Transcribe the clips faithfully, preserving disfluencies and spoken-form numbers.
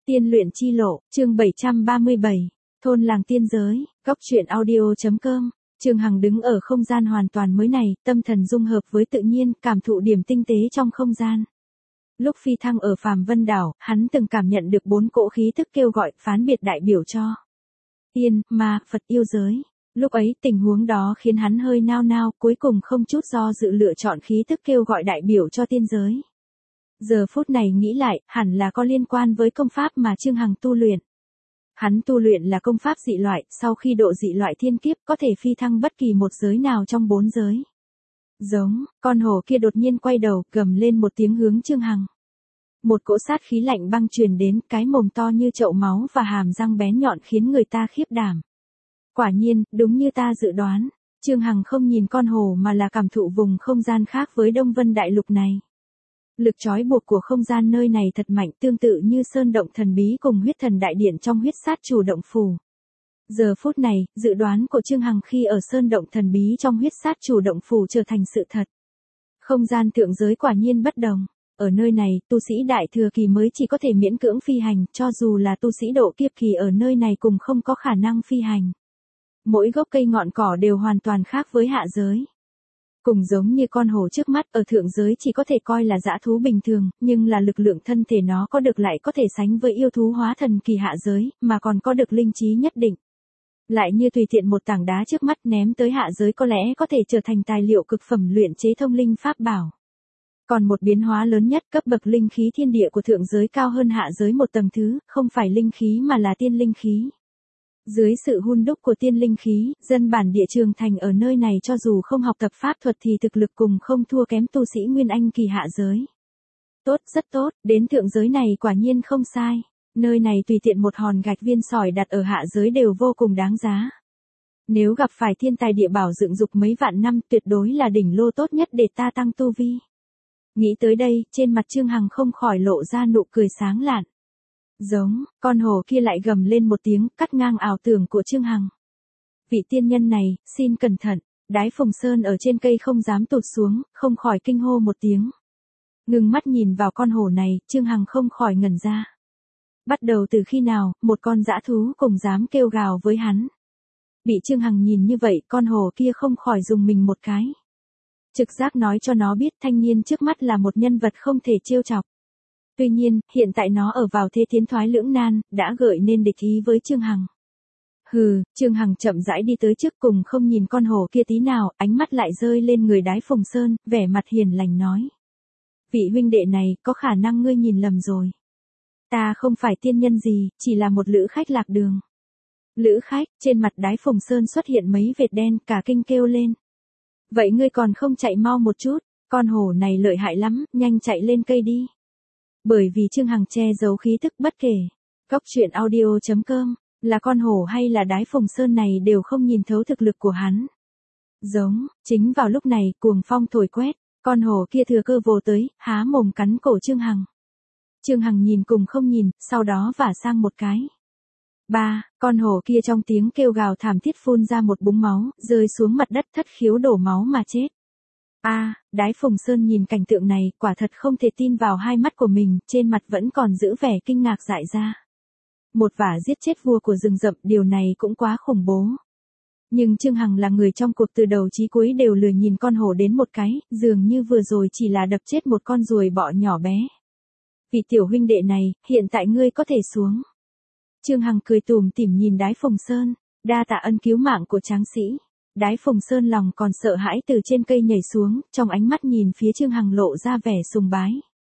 Tiên luyện chi lộ, chương bảy trăm ba mươi bảy, thôn làng tiên giới, góc truyện audio.com. Trương Hằng đứng ở không gian hoàn toàn mới này, tâm thần dung hợp với tự nhiên, cảm thụ điểm tinh tế trong không gian. Lúc phi thăng ở Phàm Vân Đảo, hắn từng cảm nhận được bốn cỗ khí thức kêu gọi, phán biệt đại biểu cho tiên, ma, Phật, yêu giới. Lúc ấy tình huống đó khiến hắn hơi nao nao, cuối cùng không chút do dự lựa chọn khí thức kêu gọi đại biểu cho tiên giới. Giờ phút này nghĩ lại, hẳn là có liên quan với công pháp mà Trương Hằng tu luyện. Hắn tu luyện là công pháp dị loại, sau khi độ dị loại thiên kiếp có thể phi thăng bất kỳ một giới nào trong bốn giới. Giống, con hổ kia đột nhiên quay đầu, gầm lên một tiếng hướng Trương Hằng. Một cỗ sát khí lạnh băng truyền đến, cái mồm to như chậu máu và hàm răng bén nhọn khiến người ta khiếp đảm. Quả nhiên, đúng như ta dự đoán, Trương Hằng không nhìn con hổ mà là cảm thụ vùng không gian khác với Đông Vân Đại Lục này. Lực trói buộc của không gian nơi này thật mạnh, tương tự như sơn động thần bí cùng huyết thần đại điện trong huyết sát chủ động phù. Giờ phút này, dự đoán của Trương Hằng khi ở sơn động thần bí trong huyết sát chủ động phù trở thành sự thật. Không gian thượng giới quả nhiên bất đồng. Ở nơi này, tu sĩ đại thừa kỳ mới chỉ có thể miễn cưỡng phi hành, cho dù là tu sĩ độ kiếp kỳ ở nơi này cũng không có khả năng phi hành. Mỗi gốc cây ngọn cỏ đều hoàn toàn khác với hạ giới. Cùng giống như con hổ trước mắt ở thượng giới chỉ có thể coi là dã thú bình thường, nhưng là lực lượng thân thể nó có được lại có thể sánh với yêu thú hóa thần kỳ hạ giới, mà còn có được linh trí nhất định. Lại như tùy tiện một tảng đá trước mắt ném tới hạ giới có lẽ có thể trở thành tài liệu cực phẩm luyện chế thông linh pháp bảo. Còn một biến hóa lớn nhất, cấp bậc linh khí thiên địa của thượng giới cao hơn hạ giới một tầng thứ, không phải linh khí mà là tiên linh khí. Dưới sự hun đúc của tiên linh khí, dân bản địa trường thành ở nơi này cho dù không học tập pháp thuật thì thực lực cùng không thua kém tu sĩ Nguyên Anh kỳ hạ giới. Tốt, rất tốt, đến thượng giới này quả nhiên không sai. Nơi này tùy tiện một hòn gạch viên sỏi đặt ở hạ giới đều vô cùng đáng giá. Nếu gặp phải thiên tài địa bảo dựng dục mấy vạn năm tuyệt đối là đỉnh lô tốt nhất để ta tăng tu vi. Nghĩ tới đây, trên mặt Trương Hằng không khỏi lộ ra nụ cười sáng lạn. Giống, con hổ kia lại gầm lên một tiếng, cắt ngang ảo tưởng của Trương Hằng. Vị tiên nhân này, xin cẩn thận, Đái Phùng Sơn ở trên cây không dám tụt xuống, không khỏi kinh hô một tiếng. Ngừng mắt nhìn vào con hổ này, Trương Hằng không khỏi ngẩn ra. Bắt đầu từ khi nào, một con dã thú cùng dám kêu gào với hắn. Bị Trương Hằng nhìn như vậy, con hổ kia không khỏi dùng mình một cái. Trực giác nói cho nó biết thanh niên trước mắt là một nhân vật không thể trêu chọc. Tuy nhiên, hiện tại nó ở vào thế tiến thoái lưỡng nan, đã gợi nên địch ý với Trương Hằng. Hừ, Trương Hằng chậm rãi đi tới trước cùng không nhìn con hổ kia tí nào, ánh mắt lại rơi lên người Đái Phùng Sơn, vẻ mặt hiền lành nói. Vị huynh đệ này, có khả năng ngươi nhìn lầm rồi. Ta không phải tiên nhân gì, chỉ là một lữ khách lạc đường. Lữ khách, trên mặt Đái Phùng Sơn xuất hiện mấy vệt đen, cả kinh kêu lên. Vậy ngươi còn không chạy mau một chút, con hổ này lợi hại lắm, nhanh chạy lên cây đi. Bởi vì Trương Hằng che giấu khí tức bất kể. Góc truyện audio.com, là con hổ hay là Đái Phùng Sơn này đều không nhìn thấu thực lực của hắn. Giống, chính vào lúc này, cuồng phong thổi quét, con hổ kia thừa cơ vồ tới, há mồm cắn cổ Trương Hằng. Trương Hằng nhìn cùng không nhìn, sau đó vả sang một cái. Ba, con hổ kia trong tiếng kêu gào thảm thiết phun ra một búng máu, rơi xuống mặt đất thất khiếu đổ máu mà chết. A, à, Đái Phùng Sơn nhìn cảnh tượng này, quả thật không thể tin vào hai mắt của mình, trên mặt vẫn còn giữ vẻ kinh ngạc dại ra. Một vả giết chết vua của rừng rậm, điều này cũng quá khủng bố. Nhưng Trương Hằng là người trong cuộc từ đầu chí cuối đều lười nhìn con hổ đến một cái, dường như vừa rồi chỉ là đập chết một con ruồi bọ nhỏ bé. Vị tiểu huynh đệ này, hiện tại ngươi có thể xuống. Trương Hằng cười tủm tỉm nhìn Đái Phùng Sơn, đa tạ ân cứu mạng của tráng sĩ. Đái Phùng Sơn lòng còn sợ hãi từ trên cây nhảy xuống, trong ánh mắt nhìn phía Trương Hằng lộ ra vẻ sùng bái.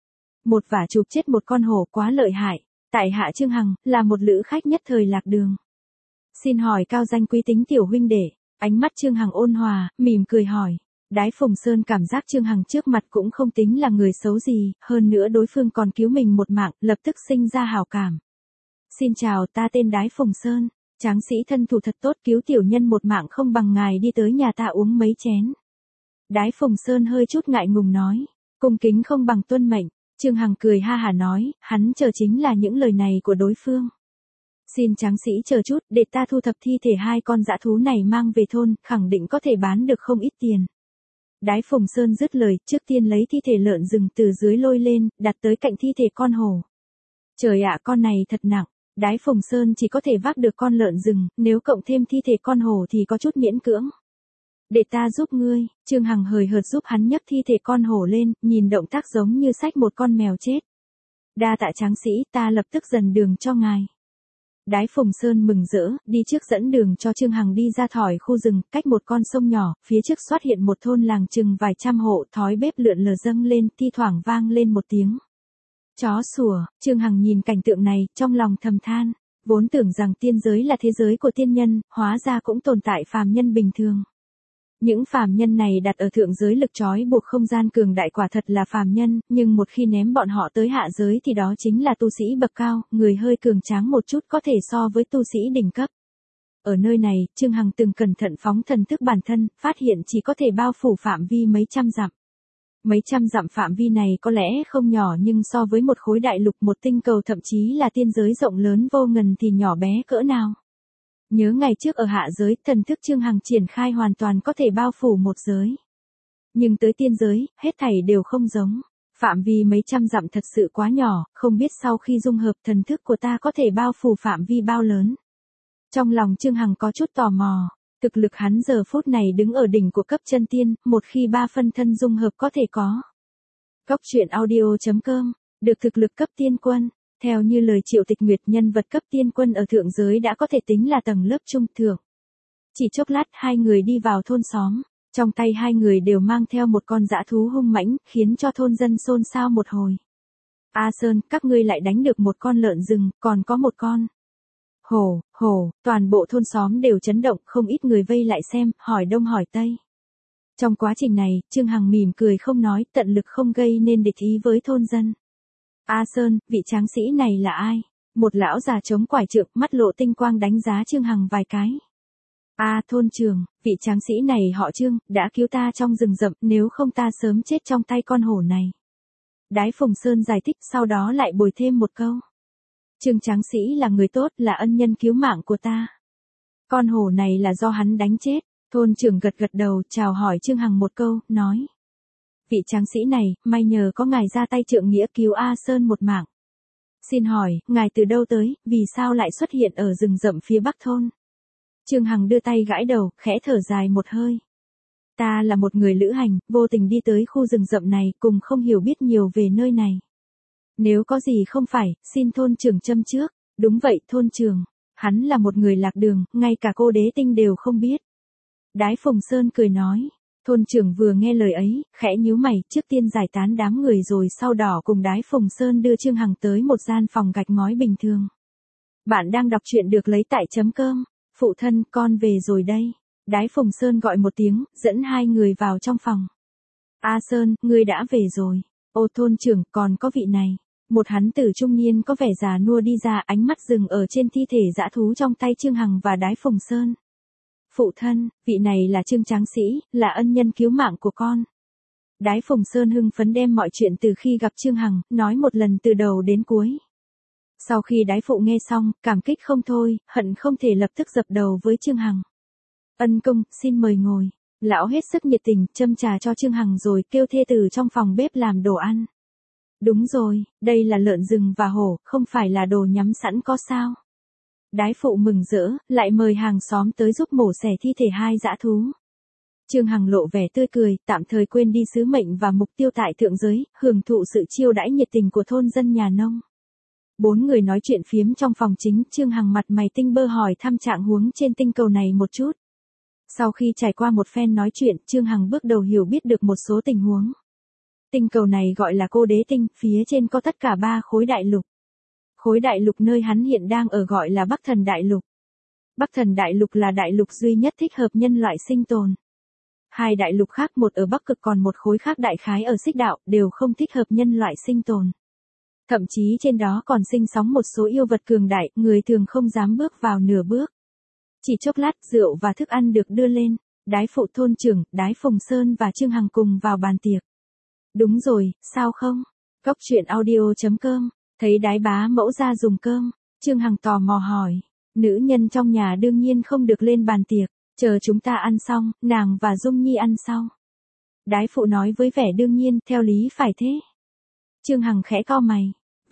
Một vả chụp chết một con hổ quá lợi hại, tại hạ Trương Hằng, là một lữ khách nhất thời lạc đường. Xin hỏi cao danh quý tính tiểu huynh đệ, ánh mắt Trương Hằng ôn hòa, mỉm cười hỏi. Đái Phùng Sơn cảm giác Trương Hằng trước mặt cũng không tính là người xấu gì, hơn nữa đối phương còn cứu mình một mạng, lập tức sinh ra hảo cảm. Xin chào, ta tên Đái Phùng Sơn. Tráng sĩ thân thủ thật tốt, cứu tiểu nhân một mạng không bằng ngài đi tới nhà ta uống mấy chén. Đái Phùng Sơn hơi chút ngại ngùng nói, cung kính không bằng tuân mệnh. Trương Hằng cười ha hà nói, hắn chờ chính là những lời này của đối phương. Xin tráng sĩ chờ chút, để ta thu thập thi thể hai con dã thú này mang về thôn, khẳng định có thể bán được không ít tiền. Đái Phùng Sơn dứt lời, trước tiên lấy thi thể lợn rừng từ dưới lôi lên, đặt tới cạnh thi thể con hổ. Trời ạ, con này thật nặng. Đái Phùng Sơn chỉ có thể vác được con lợn rừng, nếu cộng thêm thi thể con hổ thì có chút miễn cưỡng. Để ta giúp ngươi. Trương Hằng hời hợt giúp hắn nhấc thi thể con hổ lên, nhìn động tác giống như xách một con mèo chết. Đa tạ tráng sĩ, ta lập tức dần đường cho ngài. Đái Phùng Sơn mừng rỡ, đi trước dẫn đường cho Trương Hằng đi ra thỏi khu rừng, cách một con sông nhỏ, phía trước xuất hiện một thôn làng chừng vài trăm hộ, thói bếp lượn lờ dâng lên, thi thoảng vang lên một tiếng. Chó sủa. Trương Hằng nhìn cảnh tượng này, trong lòng thầm than, vốn tưởng rằng tiên giới là thế giới của tiên nhân, hóa ra cũng tồn tại phàm nhân bình thường. Những phàm nhân này đặt ở thượng giới lực trói buộc không gian cường đại quả thật là phàm nhân, nhưng một khi ném bọn họ tới hạ giới thì đó chính là tu sĩ bậc cao, người hơi cường tráng một chút có thể so với tu sĩ đỉnh cấp. Ở nơi này, Trương Hằng từng cẩn thận phóng thần thức bản thân, phát hiện chỉ có thể bao phủ phạm vi mấy trăm dặm. Mấy trăm dặm phạm vi này có lẽ không nhỏ nhưng so với một khối đại lục, một tinh cầu thậm chí là tiên giới rộng lớn vô ngần thì nhỏ bé cỡ nào. Nhớ ngày trước ở hạ giới, thần thức Trương Hằng triển khai hoàn toàn có thể bao phủ một giới. Nhưng tới tiên giới, hết thảy đều không giống. Phạm vi mấy trăm dặm thật sự quá nhỏ, không biết sau khi dung hợp thần thức của ta có thể bao phủ phạm vi bao lớn. Trong lòng Trương Hằng có chút tò mò, thực lực hắn giờ phút này đứng ở đỉnh của cấp chân tiên, một khi ba phân thân dung hợp có thể có. Góc truyện audio chấm com, được thực lực cấp tiên quân. Theo như lời Triệu Tịch Nguyệt, nhân vật cấp tiên quân ở thượng giới đã có thể tính là tầng lớp trung thượng. Chỉ chốc lát hai người đi vào thôn xóm, trong tay hai người đều mang theo một con dã thú hung mãnh, khiến cho thôn dân xôn xao một hồi. A Sơn, các ngươi lại đánh được một con lợn rừng, còn có một con. Hổ, hổ, toàn bộ thôn xóm đều chấn động, không ít người vây lại xem, hỏi đông hỏi tây. Trong quá trình này, Trương Hằng mỉm cười không nói, tận lực không gây nên địch ý với thôn dân. A Sơn, vị tráng sĩ này là ai? Một lão già chống quải trượng, mắt lộ tinh quang đánh giá Trương Hằng vài cái. A thôn trưởng, vị tráng sĩ này họ Trương, đã cứu ta trong rừng rậm, nếu không ta sớm chết trong tay con hổ này. Đái Phùng Sơn giải thích, sau đó lại bồi thêm một câu. Trương tráng sĩ là người tốt, là ân nhân cứu mạng của ta. Con hổ này là do hắn đánh chết. Thôn trưởng gật gật đầu, chào hỏi Trương Hằng một câu, nói. Vị tráng sĩ này, may nhờ có ngài ra tay trượng nghĩa cứu A Sơn một mạng. Xin hỏi, ngài từ đâu tới, vì sao lại xuất hiện ở rừng rậm phía bắc thôn? Trương Hằng đưa tay gãi đầu, khẽ thở dài một hơi. Ta là một người lữ hành, vô tình đi tới khu rừng rậm này, cùng không hiểu biết nhiều về nơi này. Nếu có gì không phải, xin thôn trưởng châm trước. Đúng vậy, thôn trưởng. Hắn là một người lạc đường, ngay cả cô đế tinh đều không biết. Đái Phùng Sơn cười nói. Thôn trưởng vừa nghe lời ấy, khẽ nhíu mày, trước tiên giải tán đám người rồi sau đó cùng Đái Phùng Sơn đưa Trương Hằng tới một gian phòng gạch ngói bình thường. Bạn đang đọc truyện được lấy tại chấm cơm. Phụ thân, con về rồi đây. Đái Phùng Sơn gọi một tiếng, dẫn hai người vào trong phòng. A Sơn, ngươi đã về rồi. Ô thôn trưởng, còn có vị này. Một hắn tử trung niên có vẻ già nua đi ra, ánh mắt dừng ở trên thi thể dã thú trong tay Trương Hằng và Đái Phùng Sơn. Phụ thân, vị này là Trương tráng sĩ, là ân nhân cứu mạng của con. Đái Phùng Sơn hưng phấn đem mọi chuyện từ khi gặp Trương Hằng, nói một lần từ đầu đến cuối. Sau khi đái phụ nghe xong, cảm kích không thôi, hận không thể lập tức dập đầu với Trương Hằng. Ân công, xin mời ngồi. Lão hết sức nhiệt tình, châm trà cho Trương Hằng rồi kêu thê tử trong phòng bếp làm đồ ăn. Đúng rồi, đây là lợn rừng và hổ, không phải là đồ nhắm sẵn có sao. Đái phụ mừng rỡ, lại mời hàng xóm tới giúp mổ xẻ thi thể hai dã thú. Trương Hằng lộ vẻ tươi cười, tạm thời quên đi sứ mệnh và mục tiêu tại thượng giới, hưởng thụ sự chiêu đãi nhiệt tình của thôn dân nhà nông. Bốn người nói chuyện phiếm trong phòng chính, Trương Hằng mặt mày tinh bơ hỏi thăm trạng huống trên tinh cầu này một chút. Sau khi trải qua một phen nói chuyện, Trương Hằng bước đầu hiểu biết được một số tình huống. Tinh cầu này gọi là Cô Đế Tinh, phía trên có tất cả ba khối đại lục. Khối đại lục nơi hắn hiện đang ở gọi là Bắc Thần Đại Lục. Bắc Thần Đại Lục là đại lục duy nhất thích hợp nhân loại sinh tồn. Hai đại lục khác, một ở Bắc Cực còn một khối khác đại khái ở Xích Đạo, đều không thích hợp nhân loại sinh tồn. Thậm chí trên đó còn sinh sống một số yêu vật cường đại, người thường không dám bước vào nửa bước. Chỉ chốc lát, rượu và thức ăn được đưa lên, Đái phụ thôn trưởng, Đái Phùng Sơn và Trương Hằng cùng vào bàn tiệc. Đúng rồi, sao không? Góc truyện audio chấm com, thấy Đái bá mẫu ra dùng cơm, Trương Hằng tò mò hỏi. Nữ nhân trong nhà đương nhiên không được lên bàn tiệc, chờ chúng ta ăn xong, nàng và Dung Nhi ăn sau. Đái phụ nói với vẻ đương nhiên, theo lý phải thế. Trương Hằng khẽ cau mày.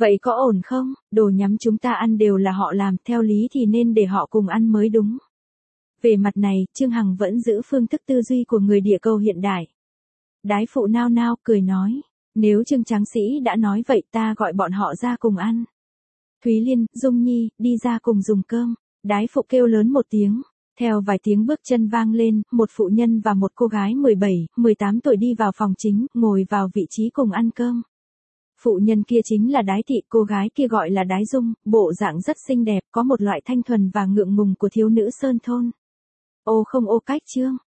Vậy có ổn không? Đồ nhắm chúng ta ăn đều là họ làm, theo lý thì nên để họ cùng ăn mới đúng. Về mặt này, Trương Hằng vẫn giữ phương thức tư duy của người địa cầu hiện đại. Đái phụ nao nao, cười nói. Nếu Trương Tráng Sĩ đã nói vậy ta gọi bọn họ ra cùng ăn. Thúy Liên, Dung Nhi, đi ra cùng dùng cơm. Đái phụ kêu lớn một tiếng. Theo vài tiếng bước chân vang lên, một phụ nhân và một cô gái mười bảy, mười tám tuổi đi vào phòng chính, ngồi vào vị trí cùng ăn cơm. Phụ nhân kia chính là Đái Thị, cô gái kia gọi là Đái Dung, bộ dạng rất xinh đẹp, có một loại thanh thuần và ngượng ngùng của thiếu nữ sơn thôn. Ô không ô cách Trương,